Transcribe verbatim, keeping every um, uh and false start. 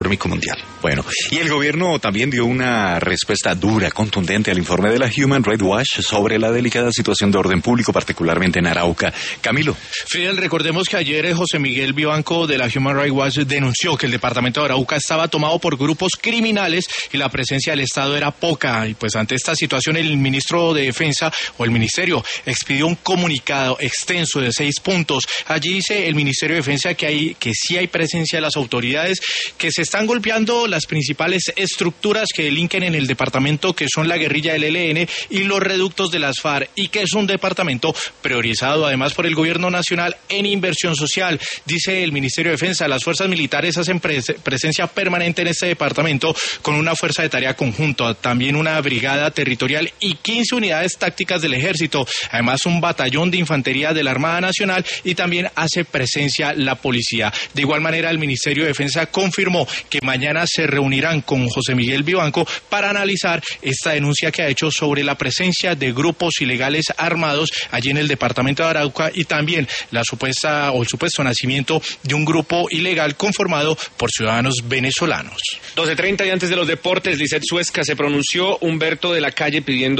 económico mundial. Bueno, y el gobierno también dio una respuesta dura, contundente al informe de la Human Rights Watch sobre la delicada situación de orden público, particularmente en Arauca. Camilo. Fidel, recordemos que ayer José Miguel Vivanco de la Human Rights Watch denunció que el departamento de Arauca estaba tomado por grupos criminales y la presencia del Estado era poca. Y pues ante esta situación el ministro de Defensa o el ministerio expidió un comunicado extenso de seis puntos. Allí dice el Ministerio de Defensa que hay que sí hay presencia de las autoridades, que se están golpeando las principales estructuras que delinquen en el departamento, que son la guerrilla del E L N y los reductos de las FARC, y que es un departamento priorizado además por el gobierno nacional en inversión social. Dice el Ministerio de Defensa, las fuerzas militares hacen pres- presencia permanente en este departamento con una fuerza de tarea conjunta, también una brigada territorial y quince unidades tácticas del ejército, además un batallón de infantería de la Armada Nacional, y también hace presencia la policía. De igual manera, el Ministerio de Defensa confirmó que mañana se reunirán con José Miguel Vivanco para analizar esta denuncia que ha hecho sobre la presencia de grupos ilegales armados allí en el departamento de Arauca, y también la supuesta o el supuesto nacimiento de un grupo ilegal conformado por ciudadanos venezolanos. doce treinta y antes de los deportes, Lizeth Suezca se pronunció. Humberto de la Calle pidiendo